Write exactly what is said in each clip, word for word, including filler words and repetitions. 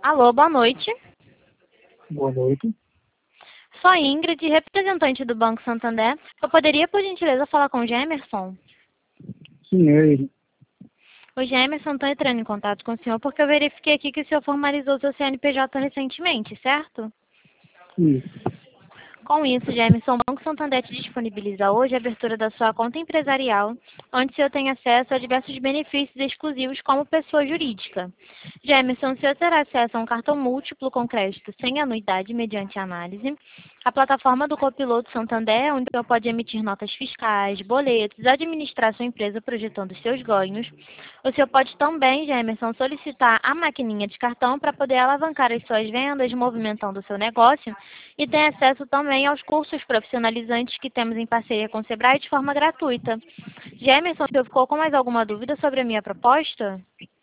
Alô, boa noite. Boa noite. Sou a Ingrid, representante do Banco Santander. Eu poderia, por gentileza, falar com o Gemerson? Sim, é ele. O Gemerson está entrando em contato com o senhor porque eu verifiquei aqui que o senhor formalizou seu C N P J recentemente, certo? Isso. Com isso, Gemerson, o Banco Santander te disponibiliza hoje a abertura da sua conta empresarial, onde o senhor tem acesso a diversos benefícios exclusivos como pessoa jurídica. Gemerson, o senhor terá acesso a um cartão múltiplo com crédito sem anuidade mediante análise, a plataforma do Copiloto Santander, onde o senhor pode emitir notas fiscais, boletos, administrar sua empresa projetando seus ganhos. O senhor pode também, Gemerson, solicitar a maquininha de cartão para poder alavancar as suas vendas, movimentando o seu negócio, e tem acesso também aos cursos profissionalizantes que temos em parceria com o Sebrae de forma gratuita. Gemerson, o senhor ficou com mais alguma dúvida sobre a minha proposta?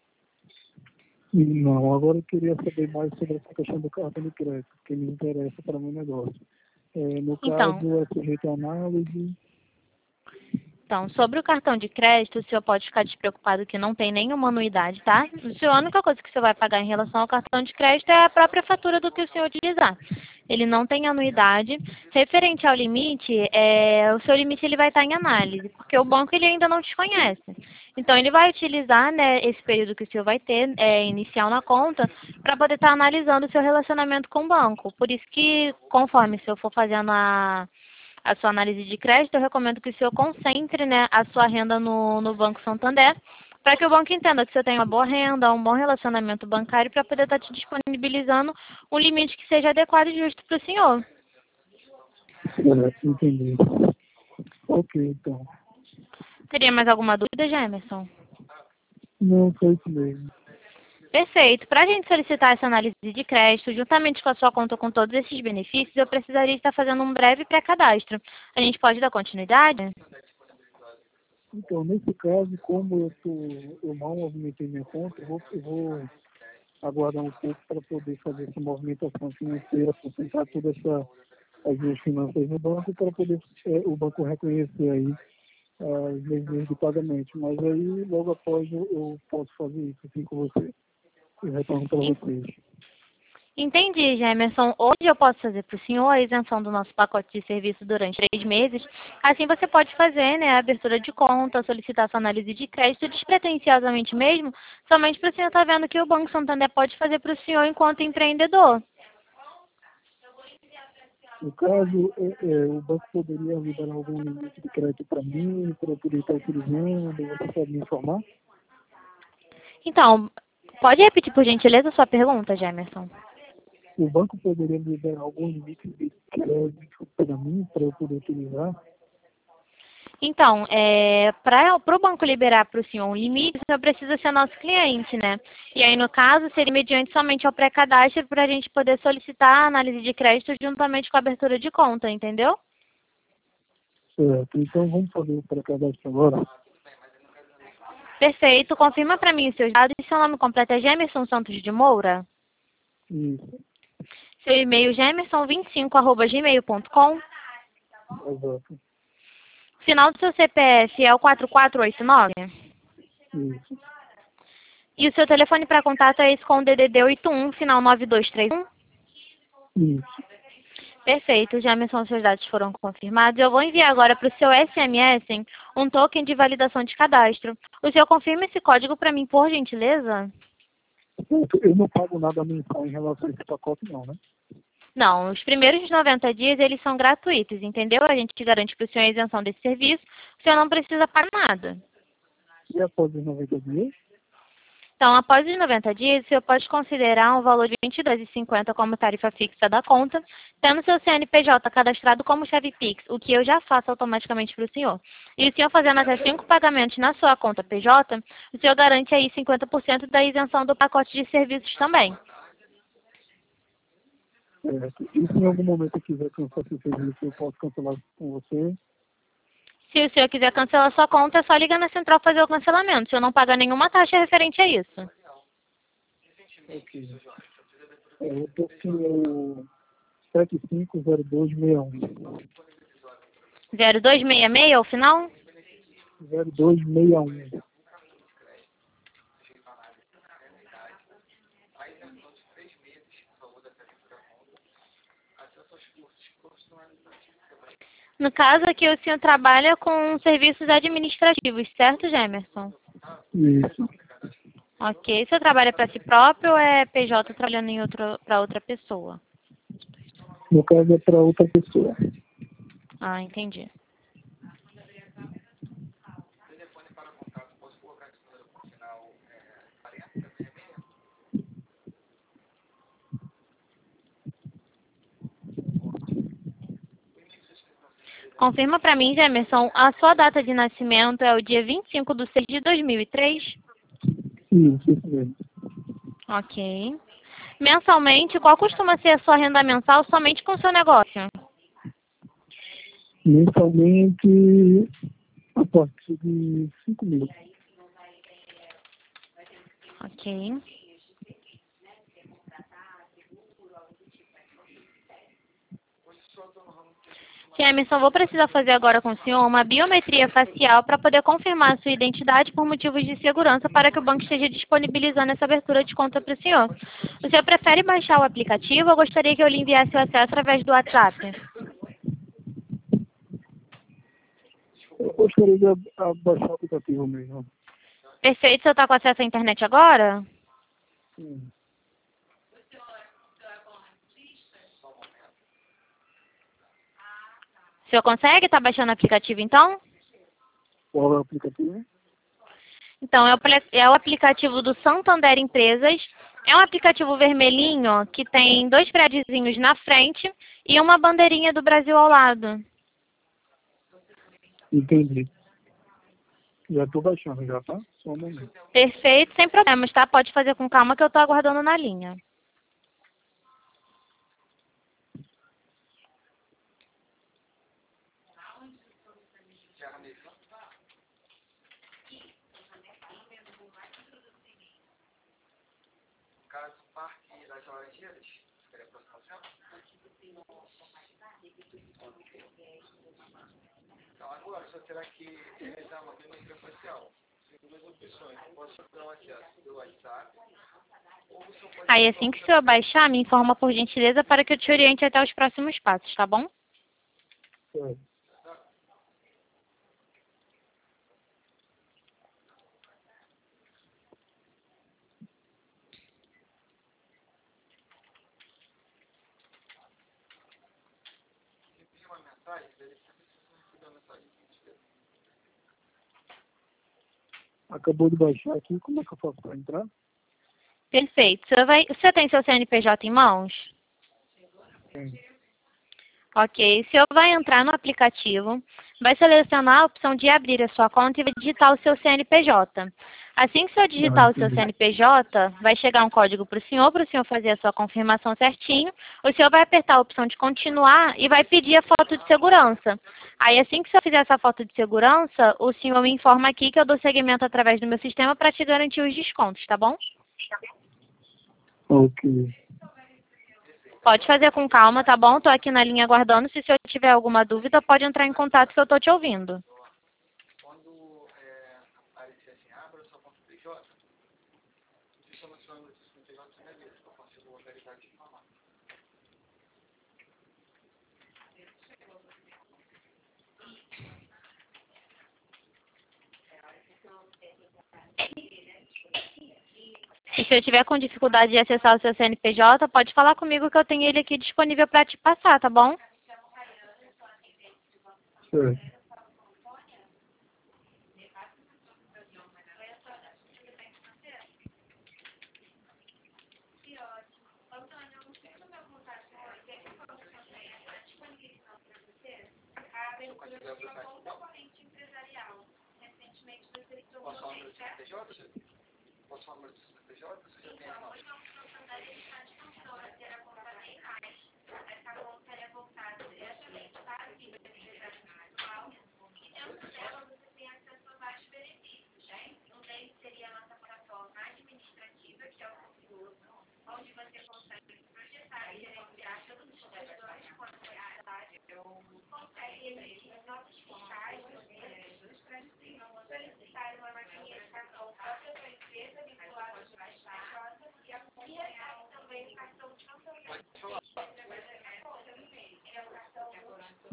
Não, agora eu queria saber mais sobre essa questão do cartão de crédito, que me interessa para o meu negócio. É, no Então, caso, é sujeito a análise. Então, sobre o cartão de crédito, o senhor pode ficar despreocupado que não tem nenhuma anuidade, tá? O senhor, a única coisa que o senhor vai pagar em relação ao cartão de crédito é a própria fatura do que o senhor utilizar. Ele não tem anuidade. Referente ao limite, é, o seu limite ele vai estar em análise, porque o banco ele ainda não desconhece. Então, ele vai utilizar, né, esse período que o senhor vai ter é, inicial na conta para poder estar analisando o seu relacionamento com o banco. Por isso que, conforme o senhor for fazendo a a sua análise de crédito, eu recomendo que o senhor concentre, né, a sua renda no, no Banco Santander, para que o banco entenda que você tem uma boa renda, um bom relacionamento bancário, para poder estar te disponibilizando um limite que seja adequado e justo para o senhor. É, entendi. Ok, então. Teria mais alguma dúvida, Gemerson? Não, foi isso mesmo. Perfeito. Para a gente solicitar essa análise de crédito, juntamente com a sua conta com todos esses benefícios, eu precisaria estar fazendo um breve pré-cadastro. A gente pode dar continuidade? Então, nesse caso, como eu, tô, eu mal movimentei minha conta, eu vou, eu vou aguardar um pouco para poder fazer essa movimentação financeira, concentrar toda essa as minhas finanças no banco para poder é, o banco reconhecer aí as minhas linhas de pagamento. Mas aí, logo após, eu, eu posso fazer isso assim com você. Eu retorno para vocês. Entendi, Gemerson. Hoje eu posso fazer para o senhor a isenção do nosso pacote de serviço durante três meses. Assim você pode fazer, né, a abertura de conta, solicitar sua análise de crédito despretensiosamente mesmo, somente para o senhor estar vendo que o Banco Santander pode fazer para o senhor enquanto empreendedor. No caso, é, é, o banco poderia me dar algum limite de crédito para mim, para eu poder estar utilizando, você pode me informar? Então, pode repetir por gentileza a sua pergunta, Gemerson? O banco poderia me dar algum limite de crédito para mim, para eu poder utilizar? Então, é, para o banco liberar para o senhor um limite, o senhor precisa ser nosso cliente, né? E aí, no caso, seria mediante somente ao pré-cadastro para a gente poder solicitar a análise de crédito juntamente com a abertura de conta, entendeu? Certo, então vamos fazer o pré-cadastro agora? Perfeito. Confirma para mim os seus dados. Seu nome completo é Gemerson Santos de Moura? Isso, Seu e-mail gemerson vinte e cinco arroba gmail ponto com. exato. Final do seu C P F é o quatro quatro oito nove? Isso, E o seu telefone para contato é esse com o D D D oitenta e um, final nove dois três um? isso. Perfeito, Gemerson, seus dados foram confirmados. Eu vou enviar agora para o seu S M S um token de validação de cadastro. O senhor confirma esse código para mim, por gentileza? Certo, eu não pago nada mensal em relação a esse pacote não, né? Não, os primeiros noventa dias eles são gratuitos, entendeu? A gente garante para o senhor a isenção desse serviço, o senhor não precisa pagar nada. E após os noventa dias? Então, após os noventa dias, o senhor pode considerar um valor de vinte e dois reais e cinquenta centavos como tarifa fixa da conta, tendo seu C N P J cadastrado como chave Pix, o que eu já faço automaticamente para o senhor. E o senhor fazendo até cinco pagamentos na sua conta P J, o senhor garante aí cinquenta por cento da isenção do pacote de serviços também. Certo. E se em algum momento eu quiser cancelar esse serviço, eu posso cancelar com você? Se o senhor quiser cancelar sua conta, é só ligar na central fazer o cancelamento. O senhor não paga nenhuma taxa referente a isso. Ok. É, eu tô aqui no sete cinco zero dois seis um. zero dois seis seis ao final? zero dois seis um. No caso aqui, o senhor trabalha com serviços administrativos, certo, Gemerson? Isso. Ok. O senhor trabalha para si próprio ou é P J trabalhando em outro, para outra pessoa? No caso é para outra pessoa. Ah, entendi. Confirma para mim, Gemerson, a sua data de nascimento é o dia vinte e cinco de seis de dois mil e três? Isso, isso mesmo. Ok. Mensalmente, qual costuma ser a sua renda mensal somente com o seu negócio? Mensalmente, a partir de cinco mil. Ok. Emerson, vou precisar fazer agora com o senhor uma biometria facial para poder confirmar a sua identidade por motivos de segurança para que o banco esteja disponibilizando essa abertura de conta para o senhor. O senhor prefere baixar o aplicativo ou gostaria que eu lhe enviasse o acesso através do WhatsApp? Eu gostaria de ab- abaixar o aplicativo mesmo. Perfeito. O senhor está com acesso à internet agora? Sim. O senhor consegue? Está baixando o aplicativo então? Qual é o aplicativo? Então, é o, apli- é o aplicativo do Santander Empresas. É um aplicativo vermelhinho que tem dois prédiozinhos na frente e uma bandeirinha do Brasil ao lado. Entendi. Já estou baixando, já tá? Só um momento. Perfeito, sem problemas, tá? Pode fazer com calma que eu estou aguardando na linha. Aí, assim que o senhor baixar, me informa por gentileza para que eu te oriente até os próximos passos, tá bom? Certo. Acabou de baixar aqui, como é que eu faço para entrar? Perfeito. O senhor, vai... o senhor tem seu C N P J em mãos? Sim. Ok. O senhor vai entrar no aplicativo, vai selecionar a opção de abrir a sua conta e vai digitar o seu C N P J. Assim que o senhor Ah, digitar o seu entendi. C N P J, vai chegar um código para o senhor, para o senhor fazer a sua confirmação certinho. O senhor vai apertar a opção de continuar e vai pedir a foto de segurança. Aí, assim que o senhor fizer essa foto de segurança, o senhor me informa aqui que eu dou seguimento através do meu sistema para te garantir os descontos, tá bom? Ok. Pode fazer com calma, tá bom? Estou aqui na linha aguardando. Se o senhor tiver alguma dúvida, pode entrar em contato que eu estou te ouvindo. E se eu tiver com dificuldade de acessar o seu C N P J, pode falar comigo que eu tenho ele aqui disponível para te passar, tá bom? Certo.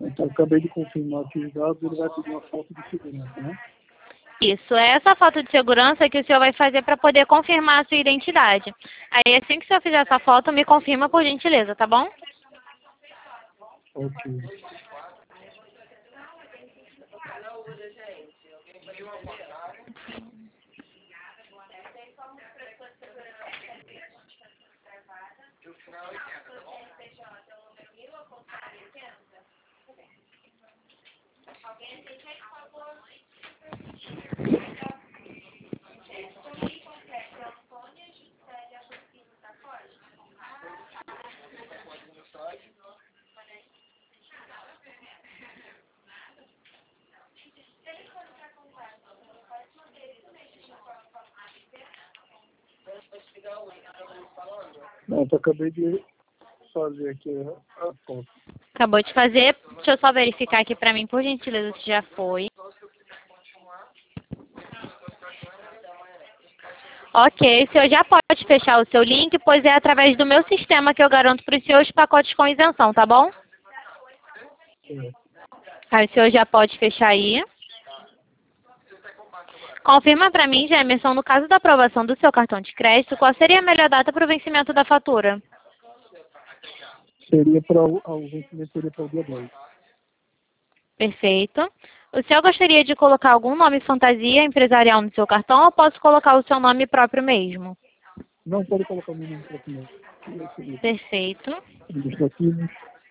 Então, eu acabei de confirmar aqui os dados, ele vai pedir uma foto de segurança, né? Isso, é essa foto de segurança que o senhor vai fazer para poder confirmar a sua identidade. Aí, assim que o senhor fizer essa foto, me confirma por gentileza, tá bom? Ok. Não, eu acabei de fazer aqui a, a foto. Acabou de fazer. Deixa eu só verificar aqui para mim, por gentileza, se já foi. Ok, o senhor já pode fechar o seu link, pois é através do meu sistema que eu garanto para o senhor os pacotes com isenção, tá bom? É. Aí o senhor já pode fechar aí. Confirma para mim, Gemerson, no caso da aprovação do seu cartão de crédito, qual seria a melhor data para o vencimento da fatura? Seria para o, o vencimento seria para o dia dez. Perfeito. O senhor gostaria de colocar algum nome fantasia empresarial no seu cartão ou posso colocar o seu nome próprio mesmo? Não pode colocar o meu nome para primeiro. Perfeito. Administrativos.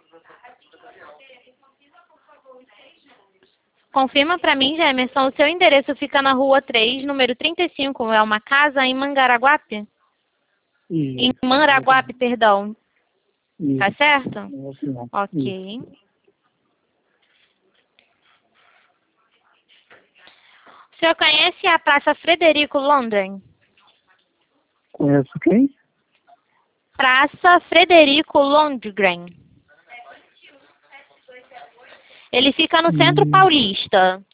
Confirma para mim, Gemerson, o seu endereço fica na rua três, número trinta e cinco, é uma casa em Mangaraguape? Isso. Em Maraguape, perdão. Isso. Tá certo? Isso. Ok. O senhor conhece a Praça Frederico Londres? Conhece quem? Praça Frederico Londgren. Ele fica no centro Hum. paulista.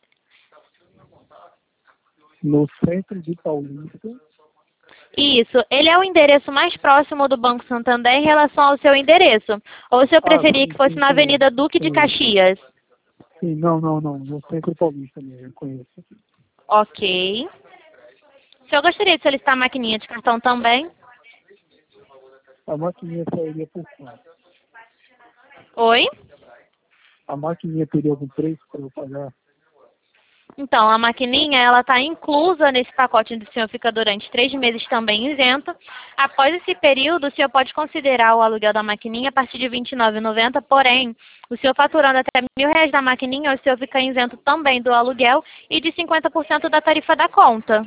No centro de Paulista. Isso. Ele é o endereço mais próximo do Banco Santander em relação ao seu endereço. Ou o senhor Ah, preferia sim, que fosse sim, na conheço. Avenida Duque de Conheço. Caxias? Sim, não, não, não. No centro paulista mesmo, eu conheço. Ok. O senhor gostaria de solicitar a maquininha de cartão também? A maquininha sairia por quanto? Oi? A maquininha teria algum preço para eu pagar? Então, a maquininha, ela está inclusa nesse pacote onde o senhor fica durante três meses também isento. Após esse período, o senhor pode considerar o aluguel da maquininha a partir de vinte e nove reais e noventa centavos, porém, o senhor faturando até mil reais da maquininha, o senhor fica isento também do aluguel e de cinquenta por cento da tarifa da conta.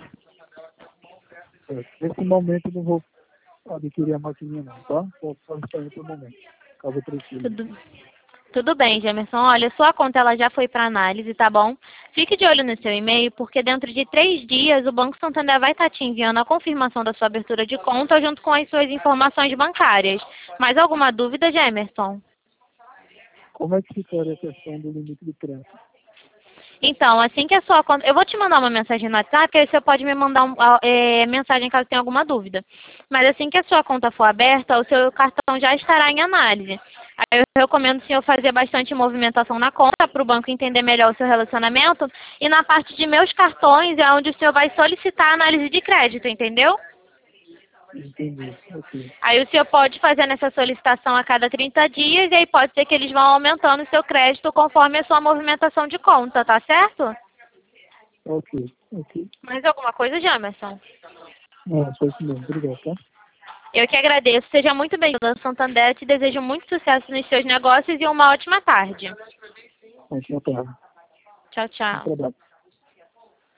É, nesse momento eu não vou adquirir a maquininha não, tá? Posso só estar em outro momento, caso eu precise. Tudo, tudo bem, Gemerson. Olha, sua conta ela já foi para análise, tá bom? Fique de olho no seu e-mail, porque dentro de três dias o Banco Santander vai estar te enviando a confirmação da sua abertura de conta junto com as suas informações bancárias. Mais alguma dúvida, Gemerson? Como é que ficaria a questão do limite de crédito? Então, assim que a sua conta... Eu vou te mandar uma mensagem no WhatsApp, aí você pode me mandar um, é, mensagem caso tenha alguma dúvida. Mas assim que a sua conta for aberta, o seu cartão já estará em análise. Aí eu recomendo o senhor fazer bastante movimentação na conta para o banco entender melhor o seu relacionamento. E na parte de meus cartões é onde o senhor vai solicitar a análise de crédito, entendeu? Entendi, ok. Aí o senhor pode fazer essa solicitação a cada trinta dias e aí pode ser que eles vão aumentando o seu crédito conforme a sua movimentação de conta, tá certo? Ok, ok. Mais alguma coisa, Jamerson? Não, só isso mesmo. Obrigado, tá? Eu que agradeço. Seja muito bem-vindo ao Santander. Te desejo muito sucesso nos seus negócios e uma ótima tarde. Ótima tarde. Tchau, Bom tchau. trabalho.